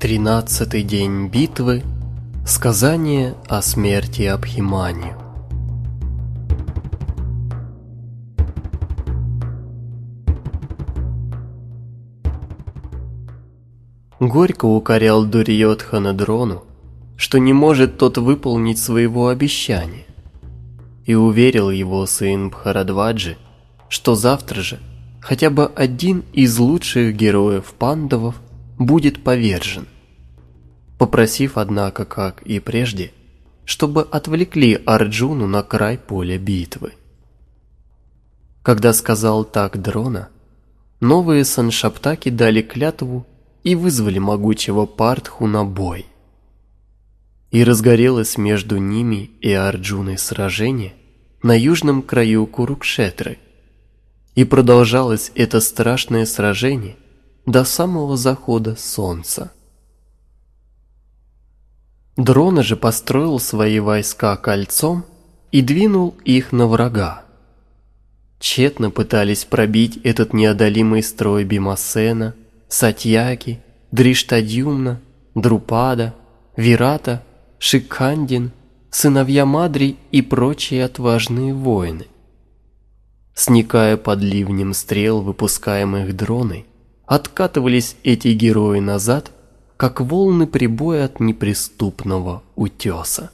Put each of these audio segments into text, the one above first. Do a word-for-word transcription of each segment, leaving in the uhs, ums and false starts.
Тринадцатый день битвы. Сказание о смерти Абхиманью. Горько укорял Дурьёдхана Дрону, что не может тот выполнить своего обещания, и уверил его сын Бхарадваджи, что завтра же хотя бы один из лучших героев пандавов будет повержен, попросив, однако, как и прежде, чтобы отвлекли Арджуну на край поля битвы. Когда сказал так Дрона, новые саншаптаки дали клятву и вызвали могучего Партху на бой. И разгорелось между ними и Арджуной сражение на южном краю Курукшетры, и продолжалось это страшное сражение до самого захода солнца. Дрона же построил свои войска кольцом и двинул их на врага. Тщетно пытались пробить этот неодолимый строй Бимасена, Сатьяки, Дриштадьюмна, Друпада, Вирата, Шикхандин, сыновья Мадри и прочие отважные воины. Сникая под ливнем стрел, выпускаемых Дроной, откатывались эти герои назад, как волны прибоя от неприступного утеса.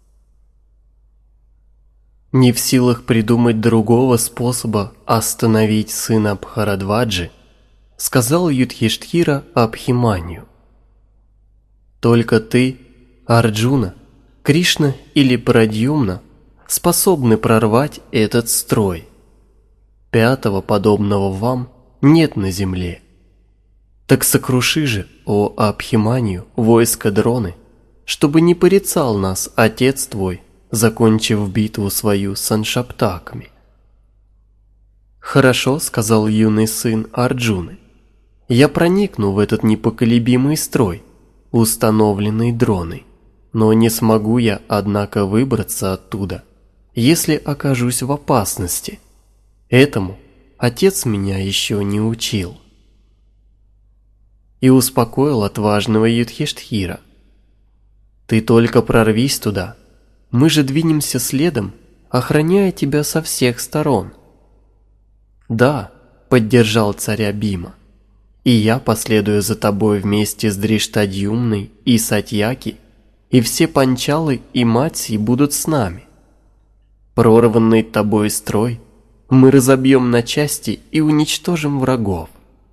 Не в силах придумать другого способа остановить сына Бхарадваджи, сказал Юдхиштхира Абхиманью: «Только ты, Арджуна, Кришна или Прадьюмна способны прорвать этот строй. Пятого, подобного вам, нет на земле. Так сокруши же, о Абхиманью, войско Дроны, чтобы не порицал нас отец твой, закончив битву свою с саншаптаками». «Хорошо, — сказал юный сын Арджуны, — я проникну в этот непоколебимый строй, установленный Дроной, но не смогу я, однако, выбраться оттуда, если окажусь в опасности. Этому отец меня еще не учил». И успокоил отважного Юдхиштхира: «Ты только прорвись туда, мы же двинемся следом, охраняя тебя со всех сторон». «Да, — поддержал царя Бима, — и я последую за тобой вместе с Дриштадьюмной и Сатьяки, и все Панчалы и Матси будут с нами. Прорванный тобой строй мы разобьем на части и уничтожим врагов».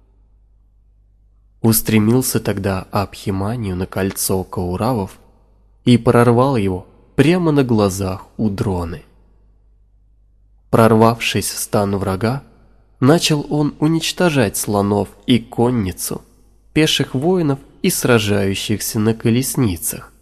Устремился тогда Абхиманью на кольцо Кауравов и прорвал его прямо на глазах у Дроны. Прорвавшись в стан врага, начал он уничтожать слонов и конницу, пеших воинов и сражающихся на колесницах.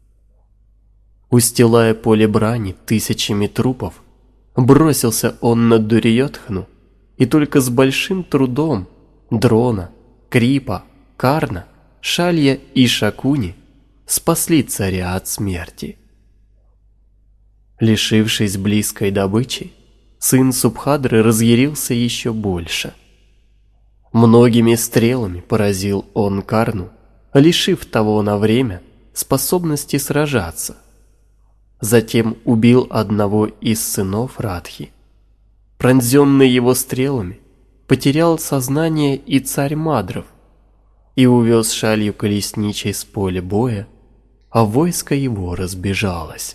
Устилая поле брани тысячами трупов, бросился он на Дурьёдхану, и только с большим трудом Дрона, Крипа, Карна, Шалья и Шакуни спасли царя от смерти. Лишившись близкой добычи, сын Субхадры разъярился еще больше. Многими стрелами поразил он Карну, лишив того на время способности сражаться. Затем убил одного из сынов Радхи. Пронзенный его стрелами, потерял сознание и царь Мадров, и увез Шалью колесничей с поля боя, а войско его разбежалось.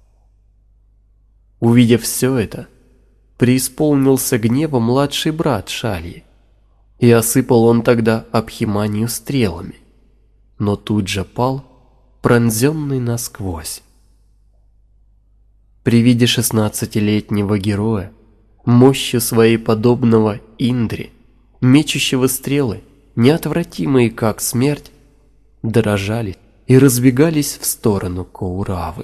Увидев все это, преисполнился гнева младший брат Шальи, и осыпал он тогда Абхиманью стрелами, но тут же пал, пронзенный насквозь. При виде шестнадцатилетнего героя, мощью своей подобного Индре, мечущего стрелы, неотвратимые как смерть, дрожали и разбегались в сторону Кауравы.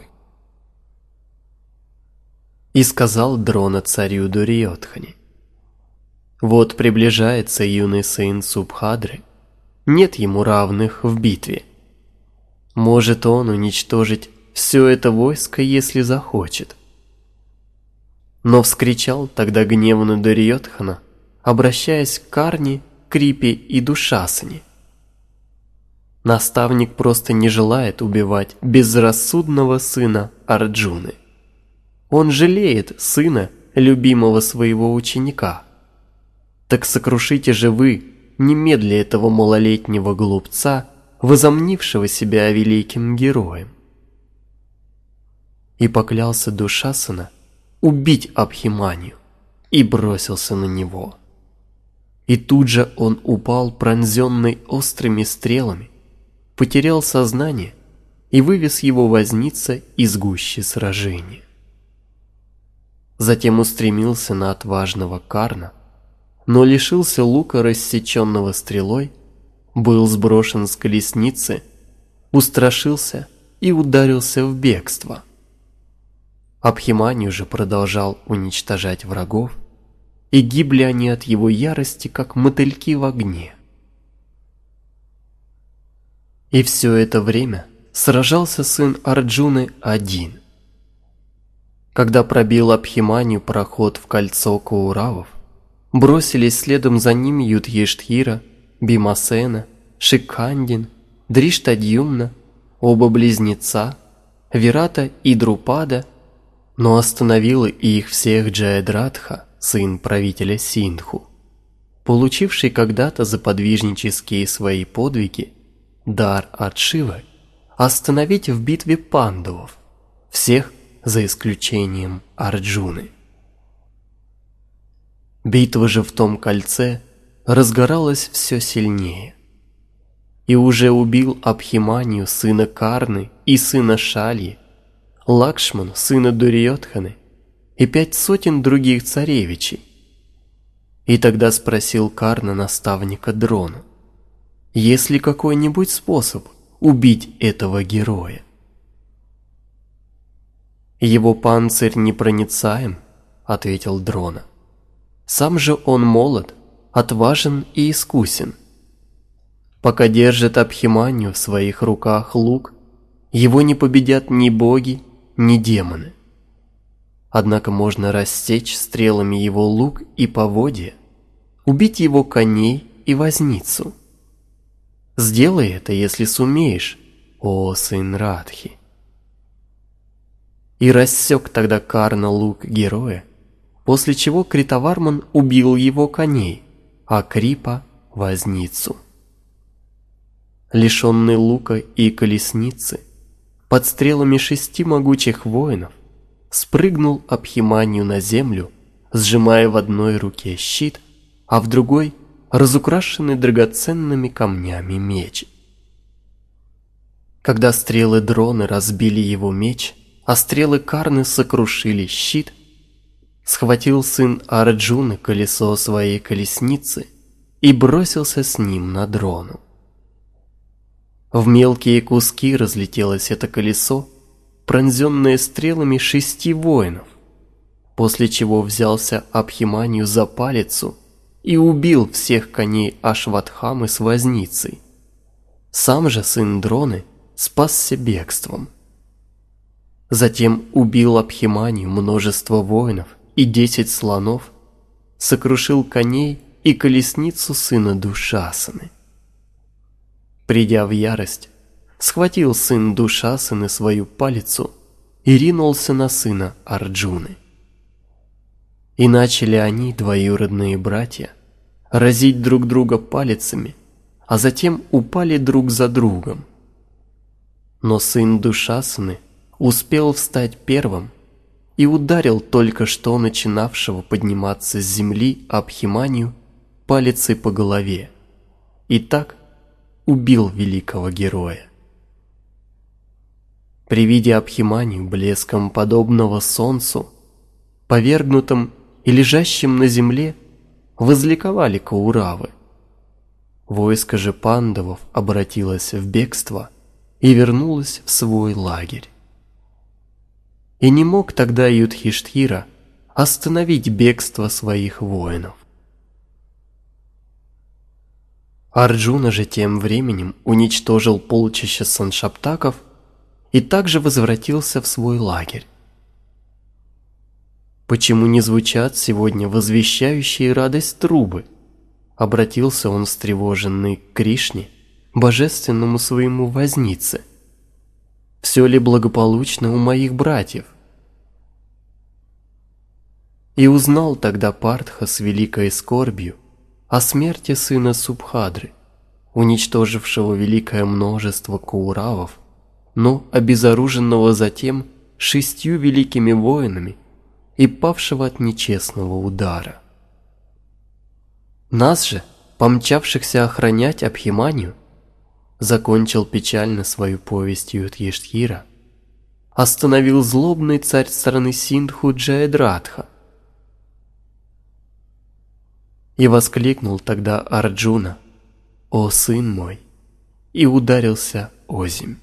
И сказал Дрона царю Дурьёдхане: «Вот приближается юный сын Субхадры, нет ему равных в битве. Может он уничтожить все это войско, если захочет». Но вскричал тогда гневно Дурьёдхана, обращаясь к Карне, Крипе и Душасане: Наставник просто не желает убивать безрассудного сына Арджуны. Он жалеет сына любимого своего ученика. Так сокрушите же вы немедля этого малолетнего глупца, возомнившего себя великим героем. И поклялся Душасана убить Абхиманью и бросился на него. И тут же он упал, пронзенный острыми стрелами, потерял сознание и вывез его возница из гущи сражения. Затем устремился на отважного Карна, но лишился лука, рассеченного стрелой, был сброшен с колесницы, устрашился и ударился в бегство. Абхиманью же продолжал уничтожать врагов, и гибли они от его ярости, как мотыльки в огне. И все это время сражался сын Арджуны один. Когда пробил Абхиманью проход в кольцо Кауравов, бросились следом за ним Юдхиштхира, Бимасена, Шикхандин, Дриштадьюмна, оба близнеца, Вирата и Друпада, но остановил их всех Джаядратха, сын правителя Синдху, получивший когда-то за подвижнические свои подвиги дар от Шивы остановить в битве пандавов, всех за исключением Арджуны. Битва же в том кольце разгоралась все сильнее. И уже убил Абхиманью сына Карны и сына Шальи, Лакшман сына Дурьодханы и пять сотен других царевичей. И тогда спросил Карна наставника Дрону: есть ли какой-нибудь способ убить этого героя? Его панцирь непроницаем, ответил Дрона. Сам же он молод, отважен и искусен. Пока держит Абхиманью в своих руках лук, его не победят ни боги, ни демоны. Однако можно рассечь стрелами его лук и поводья, убить его коней и возницу. Сделай это, если сумеешь, о сын Радхи. И рассек тогда Карна лук героя, после чего Критаварман убил его коней, а Крипа – возницу. Лишенный лука и колесницы, под стрелами шести могучих воинов, спрыгнул Абхиманью на землю, сжимая в одной руке щит, а в другой – разукрашенный драгоценными камнями меч. Когда стрелы Дроны разбили его меч, а стрелы Карны сокрушили щит, схватил сын Арджуны колесо своей колесницы и бросился с ним на Дрону. В мелкие куски разлетелось это колесо, пронзенное стрелами шести воинов, после чего взялся Абхиманью за палицу и убил всех коней Ашватхамы с возницей. Сам же сын Дроны спасся бегством. Затем убил Абхиманью множество воинов и десять слонов, сокрушил коней и колесницу сына Душасаны. Придя в ярость, схватил сын Душасаны свою палицу и ринулся на сына Арджуны. И начали они, двоюродные братья, разить друг друга палицами, а затем упали друг за другом. Но сын Душасаны успел встать первым и ударил только что начинавшего подниматься с земли Абхиманью палицей по голове, и так убил великого героя. При виде Абхиманью, блеском подобного солнцу, повергнутым и лежащим на земле, возликовали Кауравы. Войско же пандавов обратилось в бегство и вернулось в свой лагерь. И не мог тогда Юдхиштхира остановить бегство своих воинов. Арджуна же тем временем уничтожил полчища саншаптаков и также возвратился в свой лагерь. «Почему не звучат сегодня возвещающие радость трубы?» Обратился он встревоженный к Кришне, божественному своему вознице: «Все ли благополучно у моих братьев?» И узнал тогда Партха с великой скорбью о смерти сына Субхадры, уничтожившего великое множество кауравов, но обезоруженного затем шестью великими воинами и павшего от нечестного удара. Нас же, помчавшихся охранять Абхиманию, закончил печально свою повесть Юдхиштхира, остановил злобный царь страны Синдху Джаядратха. И воскликнул тогда Арджуна: «О сын мой!» и ударился озимь.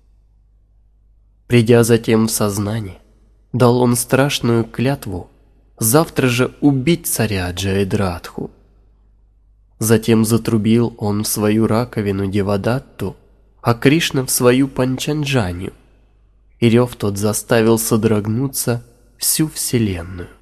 Придя затем в сознание, дал он страшную клятву завтра же убить царя Джаядратху. Затем затрубил он в свою раковину Девадатту, а Кришна в свою Панчанджанью, и рев тот заставил содрогнуться всю вселенную.